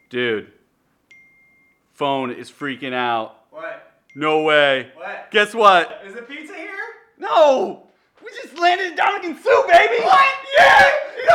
Dude, phone is freaking out. What? No way. What? Guess what? Is the pizza here? No! We just landed in Dominican Sue, baby! What? Yeah!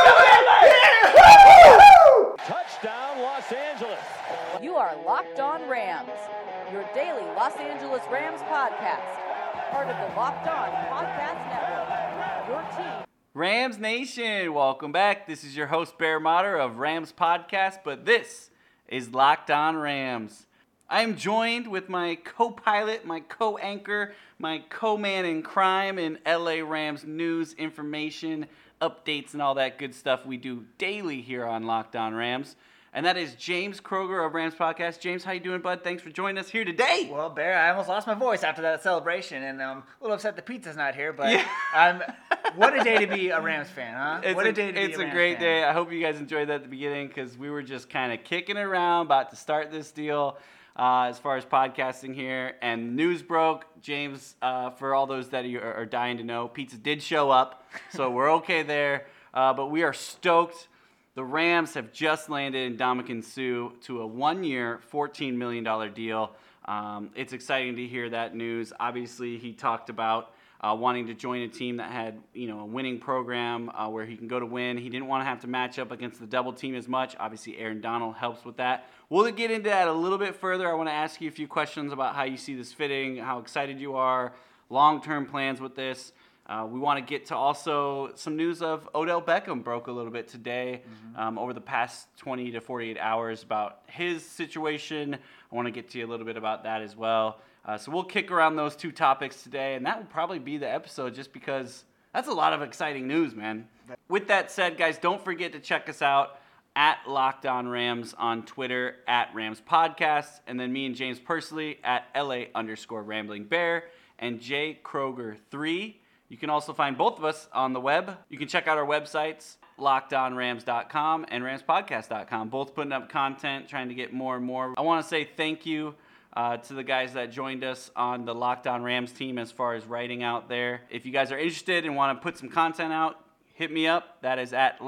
Touchdown, Los Angeles. You are Locked On Rams, your daily Los Angeles Rams podcast. Part of the Locked On Podcast Network. Your team. Rams Nation, welcome back. This is your host, Bear Motter of Rams Podcast, but this is Locked On Rams. I am joined with my co-pilot, my co-anchor, my co-man in crime in LA Rams news, information, updates, and all that good stuff we do daily here on Locked On Rams. And that is James Kroger of Rams Podcast. James, how you doing, bud? Thanks for joining us here today. Well, Bear, I almost lost my voice after that celebration, and I'm a little upset the pizza's not here, but Yeah. what a day to be a Rams fan, huh? What a day to be a Rams fan. It's a great day. I hope you guys enjoyed that at the beginning because we were just kind of kicking around, about to start this deal as far as podcasting here. And news broke. James, for all those that are dying to know, pizza did show up, so we're okay there. But we are stoked. The Rams have just landed in Dominican Sue to a one-year, $14 million deal. It's exciting to hear that news. Obviously, he talked about wanting to join a team that had, a winning program where he can go to win. He didn't want to have to match up against the double team as much. Obviously, Aaron Donald helps with that. We'll get into that a little bit further. I want to ask you a few questions about how you see this fitting, how excited you are, long-term plans with this. We want to get to also some news of Odell Beckham broke a little bit today over the past 20 to 48 hours about his situation. I want to get to you a little bit about that as well. So we'll kick around those two topics today, and that will probably be the episode just because that's a lot of exciting news, man. With that said, guys, don't forget to check us out at Locked On Rams on Twitter, at Rams Podcast, and then me and James personally at LA_RamblingBear and J Kroger3. You can also find both of us on the web. You can check out our websites, LockedOnRams.com and RamsPodcast.com. Both putting up content, trying to get more and more. I want to say thank you to the guys that joined us on the Locked On Rams team as far as writing out there. If you guys are interested and want to put some content out, hit me up. That is at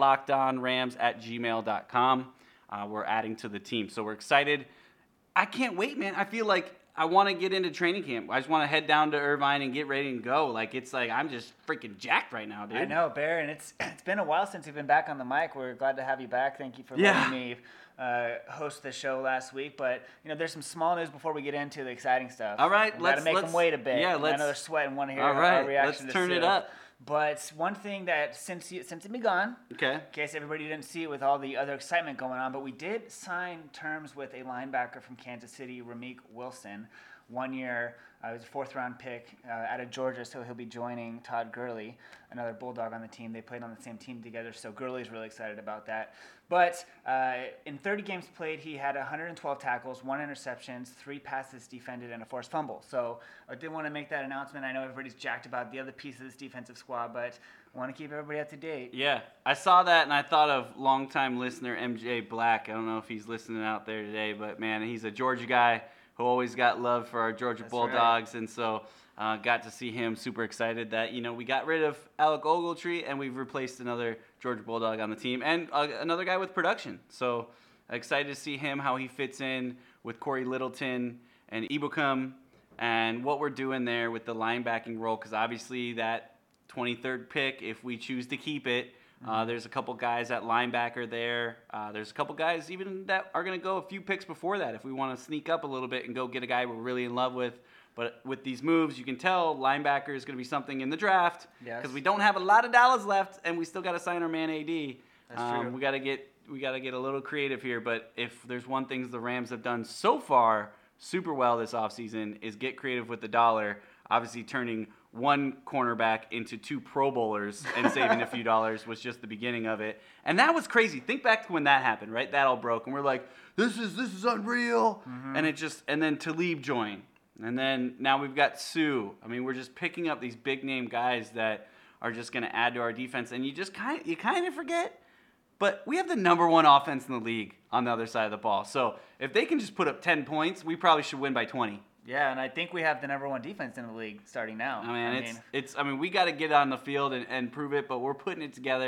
LockedOnRams@gmail.com. We're adding to the team, so we're excited. I can't wait, man. I feel like I want to get into training camp. I just want to head down to Irvine and get ready and go. It's like I'm just freaking jacked right now, dude. I know, Bear, and it's been a while since you've been back on the mic. We're glad to have you back. Thank you for letting me host the show last week. But there's some small news before we get into the exciting stuff. All right, let's make them wait a bit. Yeah, I know they're sweating. Want to hear all right, our reaction. Let's turn it up. But one thing that since it be gone, okay, in case everybody didn't see it with all the other excitement going on, but we did sign terms with a linebacker from Kansas City, Ramik Wilson. 1 year, he was a fourth-round pick out of Georgia, so he'll be joining Todd Gurley, another Bulldog on the team. They played on the same team together, so Gurley's really excited about that. But in 30 games played, he had 112 tackles, 1 interception, 3 passes defended, and a forced fumble. So I did want to make that announcement. I know everybody's jacked about the other piece of this defensive squad, but I want to keep everybody up to date. Yeah, I saw that, and I thought of longtime listener MJ Black. I don't know if he's listening out there today, but, man, he's a Georgia guy who always got love for our Georgia Bulldogs, right. And so got to see him. Super excited that, we got rid of Alec Ogletree, and we've replaced another Georgia Bulldog on the team, and another guy with production. So excited to see him, how he fits in with Corey Littleton and Ibukam, and what we're doing there with the linebacking role, because obviously that 23rd pick, if we choose to keep it, there's a couple guys at linebacker there. There's a couple guys even that are going to go a few picks before that if we want to sneak up a little bit and go get a guy we're really in love with. But with these moves, you can tell linebacker is going to be something in the draft because we don't have a lot of dollars left, and we still got to sign our man AD. That's true. We got to get a little creative here. But if there's one thing the Rams have done so far super well this offseason is get creative with the dollar. Obviously, turning one cornerback into 2 Pro Bowlers and saving a few dollars was just the beginning of it. And that was crazy. Think back to when that happened, right? That all broke. And we're like, this is unreal. Mm-hmm. And then Talib joined. And then now we've got Sue. I mean, we're just picking up these big name guys that are just going to add to our defense. And you kind of forget, but we have the number 1 offense in the league on the other side of the ball. So if they can just put up 10 points, we probably should win by 20. Yeah, and I think we have the number 1 defense in the league starting now. I mean, we got to get on the field and prove it, but we're putting it together.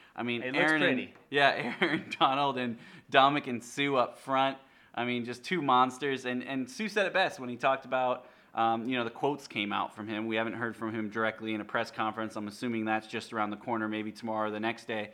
I mean, It looks pretty. Aaron Donald and Ndamukong Suh up front. I mean, just two monsters. And Suh said it best when he talked about, the quotes came out from him. We haven't heard from him directly in a press conference. I'm assuming that's just around the corner, maybe tomorrow or the next day.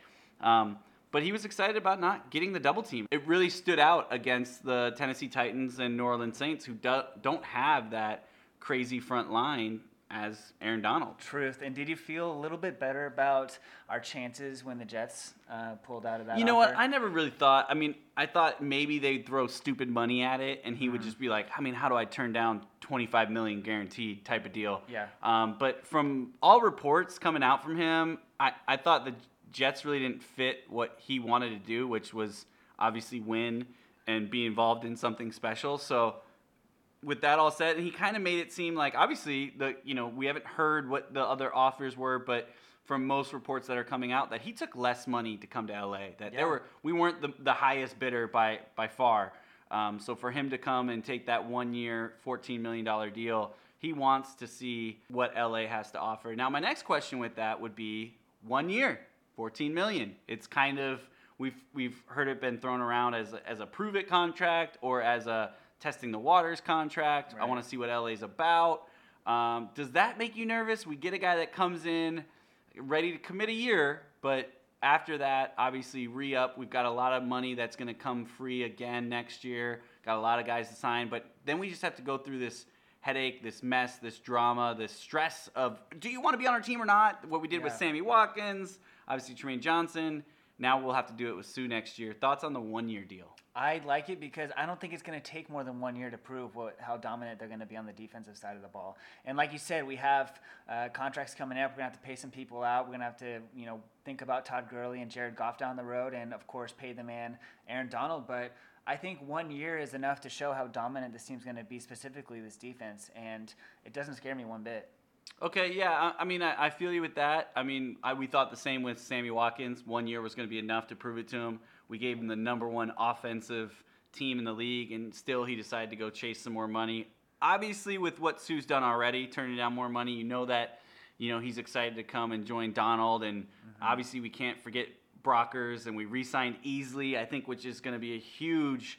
But he was excited about not getting the double team. It really stood out against the Tennessee Titans and New Orleans Saints, who don't have that crazy front line as Aaron Donald. Truth. And did you feel a little bit better about our chances when the Jets pulled out of that? You know offer? what? I never really thought. I mean, I thought maybe they'd throw stupid money at it, and he would just be like, I mean, how do I turn down $25 million guaranteed type of deal? Yeah. But from all reports coming out from him, I thought the Jets really didn't fit what he wanted to do, which was obviously win and be involved in something special. So with that all said, he kind of made it seem like, obviously, we haven't heard what the other offers were, but from most reports that are coming out, that he took less money to come to LA. That we weren't the highest bidder by far. So for him to come and take that 1 year, $14 million deal, he wants to see what LA has to offer. Now, my next question with that would be 1 year, $14 million. It's kind of, we've heard it been thrown around as a prove it contract or as a testing the waters contract. Right. I want to see what LA's about. Does that make you nervous? We get a guy that comes in ready to commit a year, but after that, obviously re-up. We've got a lot of money that's going to come free again next year. Got a lot of guys to sign, but then we just have to go through this headache, this mess, this drama, this stress of, do you want to be on our team or not? What we did with Sammy Watkins, obviously Tremaine Johnson. Now we'll have to do it with Suh next year. Thoughts on the 1 year deal? I like it because I don't think it's going to take more than 1 year to prove how dominant they're going to be on the defensive side of the ball. And like you said, we have contracts coming up. We're going to have to pay some people out. We're going to have to, think about Todd Gurley and Jared Goff down the road, and of course pay the man Aaron Donald. But I think 1 year is enough to show how dominant this team's going to be, specifically this defense, and it doesn't scare me one bit. Okay, yeah, I mean, I feel you with that. I mean, we thought the same with Sammy Watkins. 1 year was going to be enough to prove it to him. We gave him the number one offensive team in the league, and still he decided to go chase some more money. Obviously, with what Suh's done already, turning down more money, that, he's excited to come and join Donald. And obviously, we can't forget Brockers, and we re-signed Easley, I think, which is going to be a huge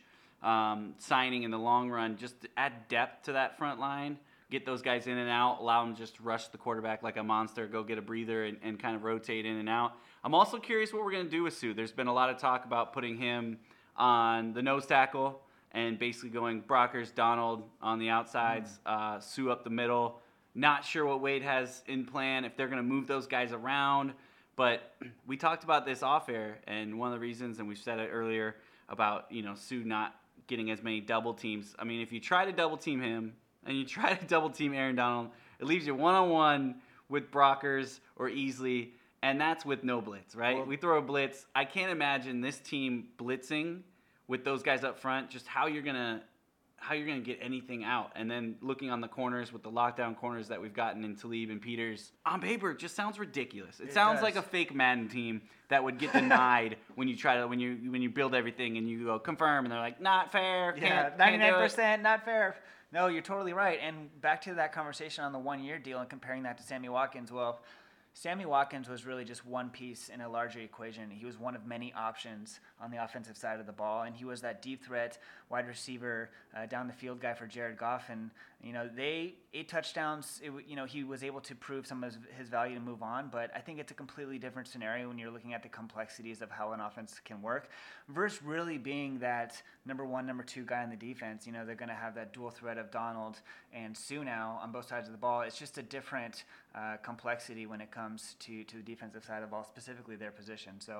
signing in the long run, just to add depth to that front line. Get those guys in and out, allow them to just rush the quarterback like a monster, go get a breather and kind of rotate in and out. I'm also curious what we're going to do with Suh. There's been a lot of talk about putting him on the nose tackle and basically going Brockers, Donald on the outsides, Suh up the middle. Not sure what Wade has in plan, if they're going to move those guys around. But we talked about this off air, and one of the reasons, and we've said it earlier, about Suh not getting as many double teams. I mean, if you try to double team him, and you try to double team Aaron Donald, it leaves you one-on-one with Brockers or Easley, and that's with no blitz, right? Well, we throw a blitz. I can't imagine this team blitzing with those guys up front, just how you're gonna get anything out. And then looking on the corners with the lockdown corners that we've gotten in Talib and Peters, on paper, it just sounds ridiculous. It sounds like a fake Madden team that would get denied when you build everything and you go confirm, and they're like, not fair. Yeah, 99% not fair. No, you're totally right. And back to that conversation on the 1 year deal and comparing that to Sammy Watkins. Well, Sammy Watkins was really just one piece in a larger equation. He was one of many options on the offensive side of the ball, and he was that deep threat wide receiver, down the field guy for Jared Goff. And they 8 touchdowns. He was able to prove some of his value to move on. But I think it's a completely different scenario when you're looking at the complexities of how an offense can work, versus really being that number 1, number 2 guy in the defense. They're going to have that dual threat of Donald and Suh now on both sides of the ball. It's just a different complexity when it comes to the defensive side of the ball, specifically their position. So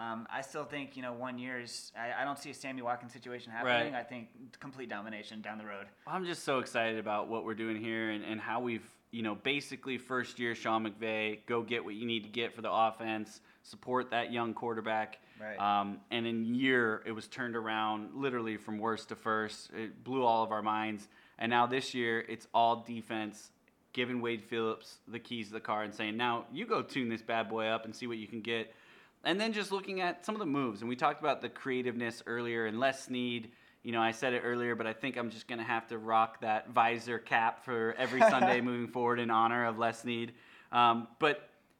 I still think 1 year is. I don't see a Sammy Watkins situation happening. Right. I think complete domination down the road. I'm just so excited about what we're doing here and how we've basically first year Sean McVay, go get what you need to get for the offense, support that young quarterback. Right. And in year it was turned around literally from worst to first. It blew all of our minds. And now this year it's all defense, giving Wade Phillips the keys to the car and saying, now you go tune this bad boy up and see what you can get. And then just looking at some of the moves. And we talked about the creativeness earlier and Les Snead. I said it earlier, but I think I'm just going to have to rock that visor cap for every Sunday moving forward in honor of Les Snead. But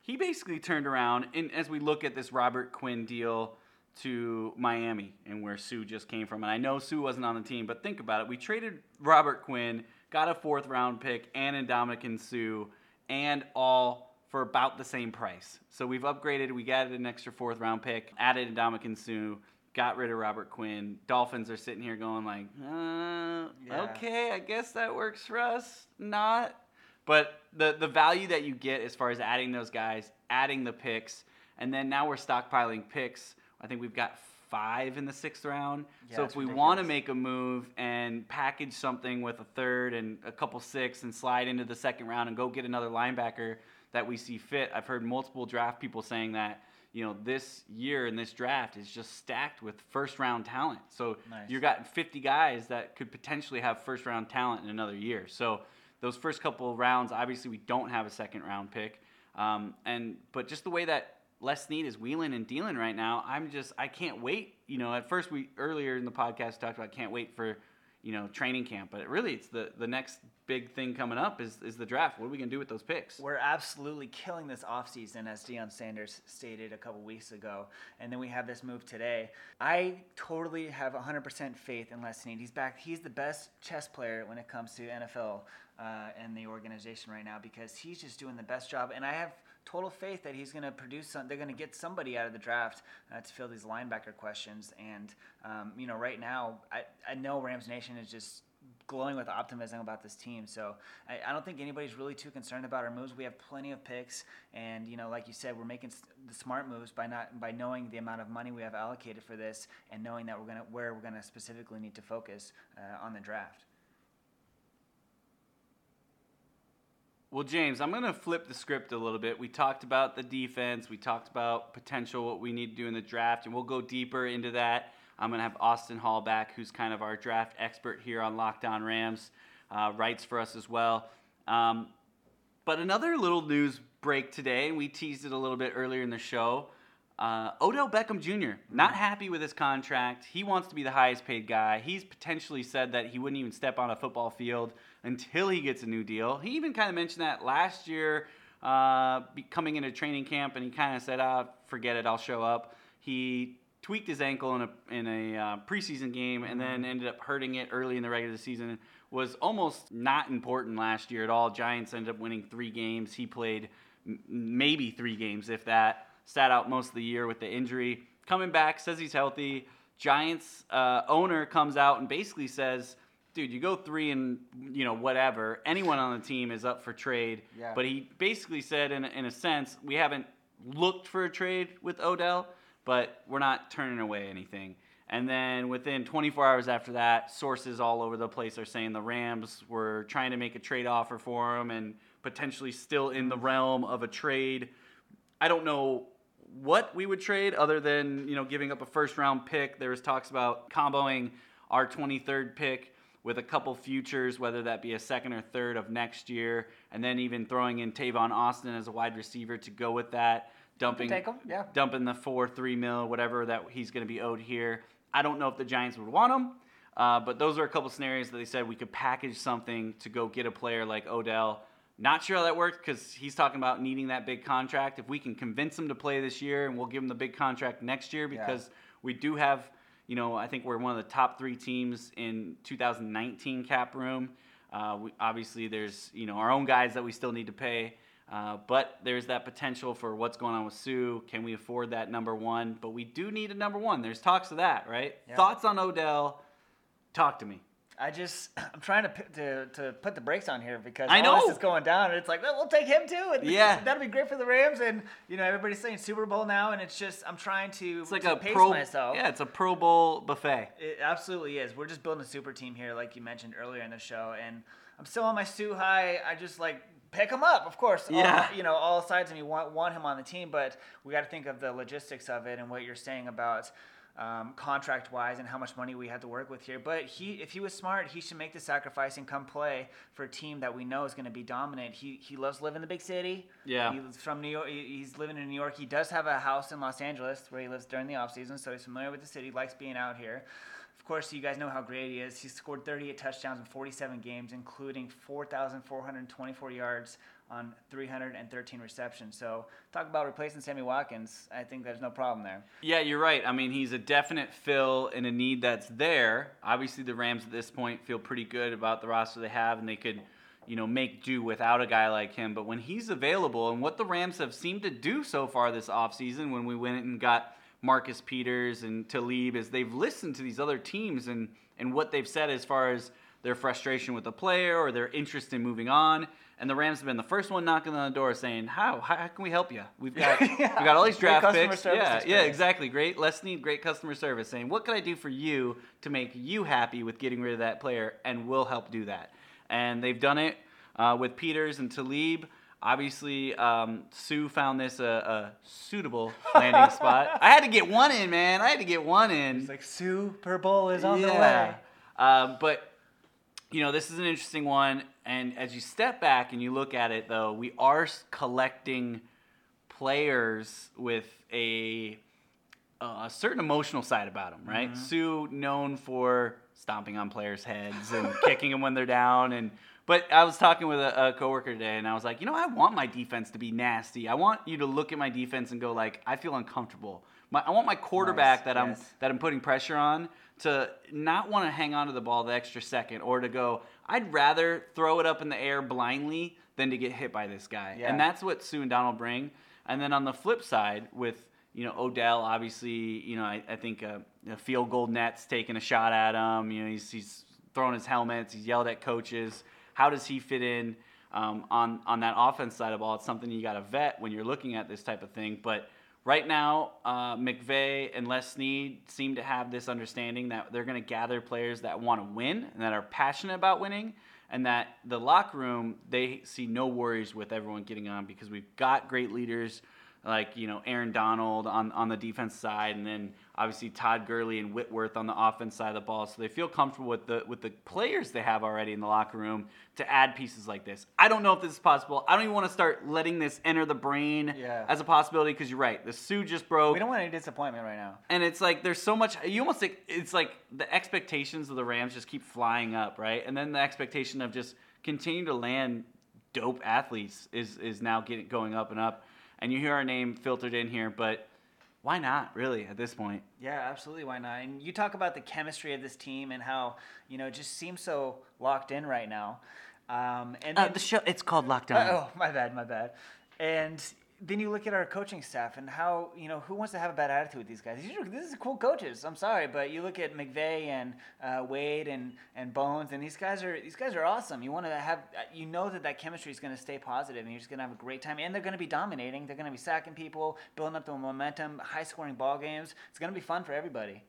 he basically turned around, and as we look at this Robert Quinn deal to Miami and where Sue just came from, and I know Sue wasn't on the team, but think about it. We traded Robert Quinn, got a 4th-round pick, and Ndamukong Suh, and all for about the same price. So we've upgraded. We got an extra 4th-round pick, added Ndamukong Suh, got rid of Robert Quinn. Dolphins are sitting here going like, okay, I guess that works for us. Not. But the value that you get as far as adding those guys, adding the picks, and then now we're stockpiling picks. I think we've got 5 in the 6th round. Yeah, so if we want to make a move and package something with a 3rd and a couple 6th and slide into the 2nd round and go get another linebacker that we see fit, I've heard multiple draft people saying that, this year in this draft is just stacked with 1st-round talent. So you've got 50 guys that could potentially have 1st-round talent in another year. So those first couple of rounds, obviously we don't have a 2nd-round pick. But just the way that Les Snead is wheeling and dealing right now, I can't wait. At first earlier in the podcast talked about can't wait for, training camp. But really it's the next big thing coming up is the draft. What are we going to do with those picks? We're absolutely killing this offseason, as Deion Sanders stated a couple weeks ago. And then we have this move today. I totally have 100% faith in Les Snead. He's back. He's the best chess player when it comes to NFL and the organization right now because he's just doing the best job. And I have total faith that he's going to produce they're going to get somebody out of the draft to fill these linebacker questions. And, right now, I know Rams Nation is just glowing with optimism about this team. So I don't think anybody's really too concerned about our moves. We have plenty of picks. And, like you said, we're making the smart moves by knowing the amount of money we have allocated for this and knowing that where we're going to specifically need to focus on the draft. Well, James, I'm going to flip the script a little bit. We talked about the defense. We talked about potential, what we need to do in the draft, and we'll go deeper into that. I'm going to have Austin Hall back, who's kind of our draft expert here on Locked On Rams, writes for us as well. But another little news break today, and we teased it a little bit earlier in the show. Odell Beckham Jr., not happy with his contract. He wants to be the highest paid guy. He's potentially said that he wouldn't even step on a football field until he gets a new deal. He even kind of mentioned that last year coming into training camp, and he kind of said, forget it, I'll show up. He tweaked his ankle in a preseason game and then ended up hurting it early in the regular season. Was almost not important last year at all. Giants ended up winning 3 games. He played maybe 3 games, if that. Sat out most of the year with the injury. Coming back, says he's healthy. Giants owner comes out and basically says, dude, you go 3 and, whatever. Anyone on the team is up for trade. Yeah. But he basically said, in a sense, we haven't looked for a trade with Odell, but we're not turning away anything. And then within 24 hours after that, sources all over the place are saying the Rams were trying to make a trade offer for him and potentially still in the realm of a trade. I don't know what we would trade other than, giving up a 1st-round pick. There was talks about comboing our 23rd pick with a couple futures, whether that be a 2nd or 3rd of next year, and then even throwing in Tavon Austin as a wide receiver to go with that, dumping the $4-3 million, whatever that he's going to be owed here. I don't know if the Giants would want him, but those are a couple scenarios that they said we could package something to go get a player like Odell. Not sure how that works because he's talking about needing that big contract. If we can convince him to play this year, and we'll give him the big contract next year because we do have, I think we're one of the top 3 teams in 2019 cap room. Obviously, there's, our own guys that we still need to pay. But there's that potential for what's going on with Sue. Can we afford that number 1? But we do need a number 1. There's talks of that, right? Yeah. Thoughts on Odell? Talk to me. I'm trying to put the brakes on here because all this is going down, and it's like, well, we'll take him too. And that'd be great for the Rams. And everybody's saying Super Bowl now, and it's just I'm trying to pace myself. Yeah, it's a Pro Bowl buffet. It absolutely is. We're just building a super team here, like you mentioned earlier in the show, and I'm still on my Sue high. I just pick him up, of course. Yeah. All sides of me want him on the team, but we got to think of the logistics of it and what you're saying about. Contract-wise and how much money we had to work with here. But if he was smart, he should make the sacrifice and come play for a team that we know is going to be dominant. He loves living in the big city. Yeah. He's from New York. He's living in New York. He does have a house in Los Angeles where he lives during the offseason, so he's familiar with the city, likes being out here. Of course, you guys know how great he is. He scored 38 touchdowns in 47 games, including 4,424 yards on 313 receptions. So talk about replacing Sammy Watkins. I think there's no problem there. Yeah, you're right. I mean, he's a definite fill in a need that's there. Obviously, the Rams at this point feel pretty good about the roster they have, and they could, make do without a guy like him. But when he's available, and what the Rams have seemed to do so far this offseason when we went and got Marcus Peters and Talib, is they've listened to these other teams and what they've said as far as their frustration with the player or their interest in moving on. And the Rams have been the first one knocking on the door saying, how can we help you? We've got we got all these draft picks. Yeah, exactly. Great. Let's need great customer service, saying, what can I do for you to make you happy with getting rid of that player? And we'll help do that. And they've done it with Peters and Talib. Obviously, Sue found this a suitable landing spot. I had to get one in, man. It's like Super Bowl is on the way. But, this is an interesting one. And as you step back and you look at it, though, we are collecting players with a certain emotional side about them, right? Mm-hmm. Sue, known for stomping on players' heads and kicking them when they're down. But I was talking with a coworker today, and I was like, I want my defense to be nasty. I want you to look at my defense and go like, I feel uncomfortable. I want my quarterback that I'm putting pressure on to not want to hang on to the ball the extra second, or to go, I'd rather throw it up in the air blindly than to get hit by this guy. Yeah. And that's what Sue and Donald bring. And then on the flip side with, Odell, obviously, I think Field Goal Net's taking a shot at him. He's throwing his helmets. He's yelled at coaches. How does he fit in on that offense side of the ball? It's something you got to vet when you're looking at this type of thing. But right now, McVay and Les Snead seem to have this understanding that they're going to gather players that want to win and that are passionate about winning, and that the locker room, they see no worries with everyone getting on because we've got great leaders like, Aaron Donald on the defense side, and then obviously Todd Gurley and Whitworth on the offense side of the ball. So they feel comfortable with the players they have already in the locker room to add pieces like this. I don't know if this is possible. I don't even want to start letting this enter the brain as a possibility, because you're right. The Sue just broke. We don't want any disappointment right now. And it's like there's so much. You almost think it's like the expectations of the Rams just keep flying up, right? And then the expectation of just continue to land dope athletes is now going up and up. And you hear our name filtered in here, but why not, really, at this point? Yeah, absolutely, why not? And you talk about the chemistry of this team and how, it just seems so locked in right now. And then, the show, it's called Lockdown. Oh, my bad. And then you look at our coaching staff and how, who wants to have a bad attitude with these guys? These are cool coaches. I'm sorry, but you look at McVay and Wade and Bones, and these guys are awesome. You want to have, that chemistry is going to stay positive, and you're just going to have a great time. And they're going to be dominating. They're going to be sacking people, building up the momentum, high-scoring ball games. It's going to be fun for everybody.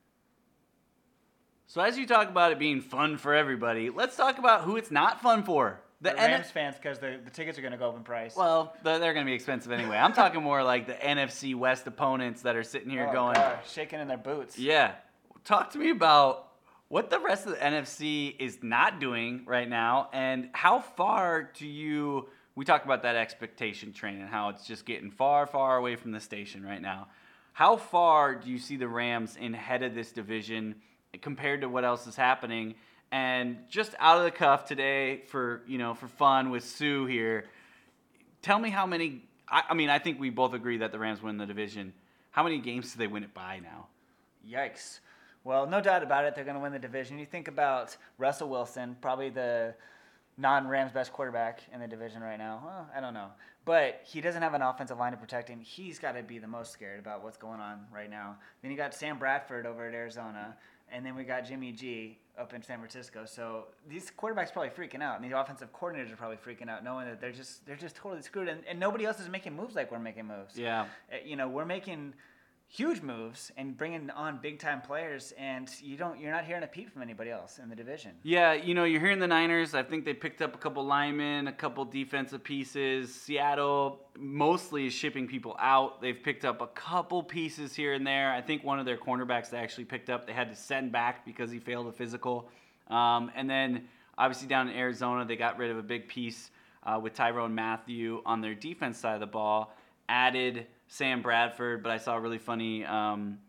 So as you talk about it being fun for everybody, let's talk about who it's not fun for. The Rams fans, because the tickets are going to go up in price. Well, they're going to be expensive anyway. I'm talking more like the NFC West opponents that are sitting here going... shaking in their boots. Yeah. Talk to me about what the rest of the NFC is not doing right now, and how far do you... We talk about that expectation train and how it's just getting far, far away from the station right now. How far do you see the Rams in head of this division compared to what else is happening? And just out of the cuff today for fun with Sue here, tell me how many, I think we both agree that the Rams win the division. How many games do they win it by now? Yikes. Well, no doubt about it, they're going to win the division. You think about Russell Wilson, probably the non-Rams best quarterback in the division right now. Well, I don't know. But he doesn't have an offensive line to protect him. He's got to be the most scared about what's going on right now. Then you got Sam Bradford over at Arizona. And then we got Jimmy G up in San Francisco. So these quarterbacks are probably freaking out, and the offensive coordinators are probably freaking out, knowing that they're just totally screwed. And nobody else is making moves like we're making moves. Yeah. We're making huge moves and bringing on big time players, and you're not hearing a peep from anybody else in the division. Yeah, you're hearing the Niners. I think they picked up a couple linemen, a couple defensive pieces. Seattle mostly is shipping people out. They've picked up a couple pieces here and there. I think one of their cornerbacks they actually picked up, they had to send back because he failed a physical. And then obviously down in Arizona, they got rid of a big piece with Tyrone Matthew on their defense side of the ball, added Sam Bradford, but I saw a really funny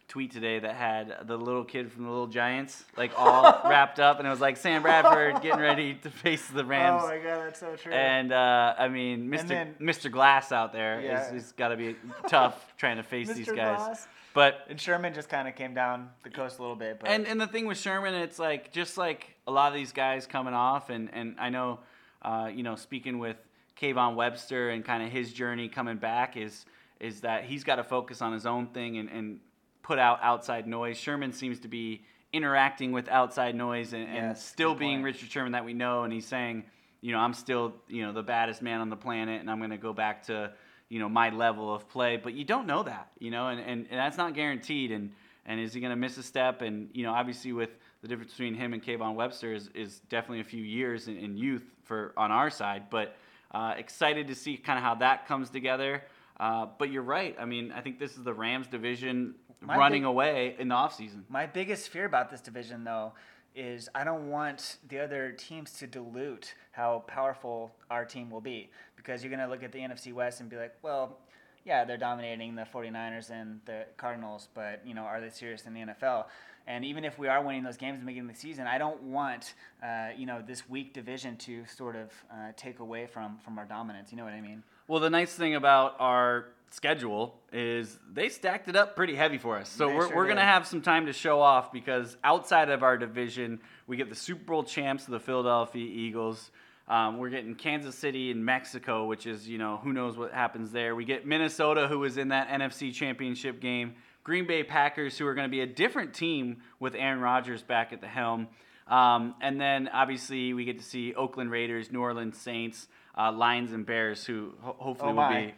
tweet today that had the little kid from the Little Giants, like all wrapped up, and it was like Sam Bradford getting ready to face the Rams. Oh my God, that's so true. And I mean, Mr. Glass out there is got to be tough trying to face these guys. Glass. But Sherman just kind of came down the coast a little bit. But. And the thing with Sherman, it's like just like a lot of these guys coming off, and I know, speaking with Kayvon Webster and kind of his journey coming back is that he's got to focus on his own thing and put out outside noise. Sherman seems to be interacting with outside noise and still being Richard Sherman that we know, and he's saying, I'm still, the baddest man on the planet, and I'm going to go back to, my level of play. But you don't know that, and that's not guaranteed. And is he going to miss a step? And, obviously with the difference between him and Kayvon Webster is definitely a few years in youth on our side. But excited to see kind of how that comes together. But you're right. I mean, I think this is the Rams division running away in the offseason. My biggest fear about this division, though, is I don't want the other teams to dilute how powerful our team will be. Because you're going to look at the NFC West and be like, well, yeah, they're dominating the 49ers and the Cardinals, but, are they serious in the NFL? And even if we are winning those games at the beginning of the season, I don't want, this weak division to sort of take away from our dominance. You know what I mean? Well, the nice thing about our schedule is they stacked it up pretty heavy for us. So we're going to have some time to show off because outside of our division, we get the Super Bowl champs, the Philadelphia Eagles. We're getting Kansas City and Mexico, which is, who knows what happens there. We get Minnesota, who was in that NFC Championship game. Green Bay Packers, who are going to be a different team with Aaron Rodgers back at the helm. And then, obviously, we get to see Oakland Raiders, New Orleans Saints, Lions and Bears, who hopefully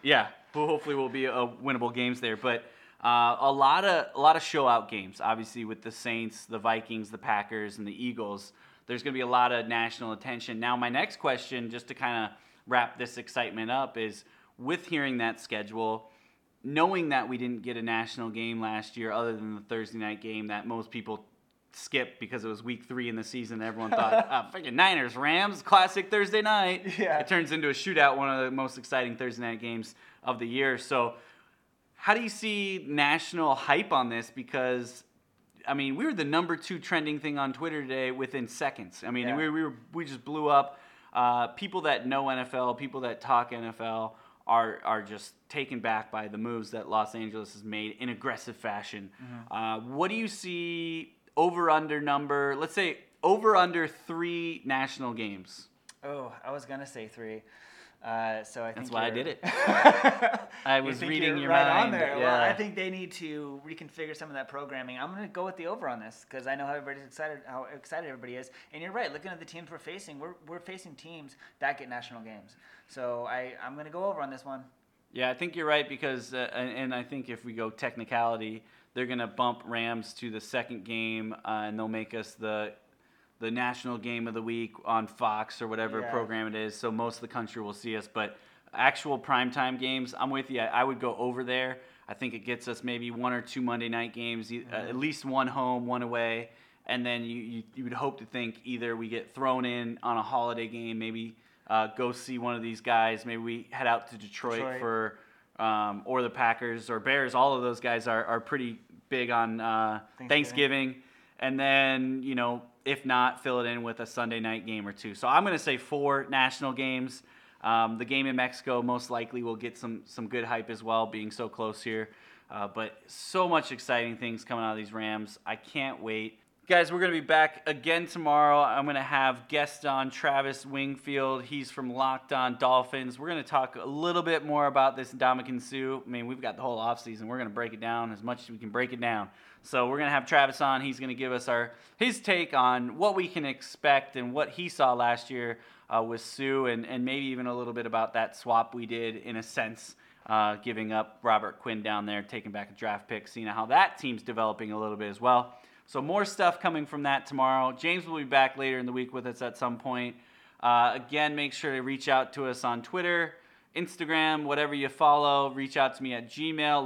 will be winnable games there. But a lot of show-out games, obviously, with the Saints, the Vikings, the Packers, and the Eagles. There's going to be a lot of national attention. Now, my next question, just to kind of wrap this excitement up, is with hearing that schedule, knowing that we didn't get a national game last year other than the Thursday night game that most people skipped because it was week 3 in the season. Everyone thought, freaking Niners, Rams, classic Thursday night. Yeah. It turns into a shootout, one of the most exciting Thursday night games of the year. So how do you see national hype on this? Because I mean, we were the number 2 trending thing on Twitter today within seconds. I mean, we just blew up. People that know NFL, people that talk NFL are just taken back by the moves that Los Angeles has made in aggressive fashion. Mm-hmm. What do you see over/under number? Let's say over/under 3 national games. Oh, I was gonna say 3. So I think that's why I did it. I was reading your right mind. On there. Yeah. Well, I think they need to reconfigure some of that programming. I'm going to go with the over on this because I know how excited everybody is. And you're right. Looking at the teams we're facing, we're facing teams that get national games. So I'm going to go over on this one. Yeah, I think you're right because, and I think if we go technicality, they're going to bump Rams to the second game, and they'll make us the national game of the week on Fox or whatever program it is. So most of the country will see us. But actual primetime games, I'm with you. I would go over there. I think it gets us maybe 1 or 2 Monday night games, at least 1 home, 1 away. And then you would hope to think either we get thrown in on a holiday game, maybe go see one of these guys. Maybe we head out to Detroit. For or the Packers or Bears. All of those guys are pretty big on Thanksgiving. And then, if not, fill it in with a Sunday night game or 2. So I'm going to say 4 national games. The game in Mexico most likely will get some good hype as well, being so close here. But so much exciting things coming out of these Rams. I can't wait. Guys, we're going to be back again tomorrow. I'm going to have guest on Travis Wingfield. He's from Locked On Dolphins. We're going to talk a little bit more about this Ndamukong Suh. I mean, we've got the whole offseason. We're going to break it down as much as we can break it down. So we're going to have Travis on. He's going to give us his take on what we can expect and what he saw last year with Suh and maybe even a little bit about that swap we did in a sense, giving up Robert Quinn down there, taking back a draft pick, seeing how that team's developing a little bit as well. So more stuff coming from that tomorrow. James will be back later in the week with us at some point. Again, make sure to reach out to us on Twitter, Instagram, whatever you follow. Reach out to me at Gmail,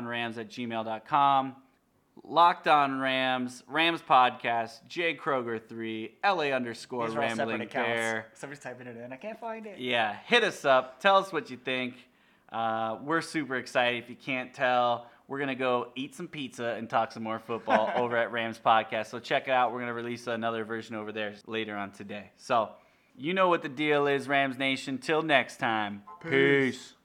lockedonrams@gmail.com. Locked On Rams, Rams Podcast, Jay Kroger 3, LA_ Rambling Bear. Somebody's typing it in. I can't find it. Yeah, hit us up. Tell us what you think. We're super excited. If you can't tell, we're going to go eat some pizza and talk some more football over at Rams Podcast. So check it out. We're going to release another version over there later on today. So you know what the deal is, Rams Nation. Till next time. Peace.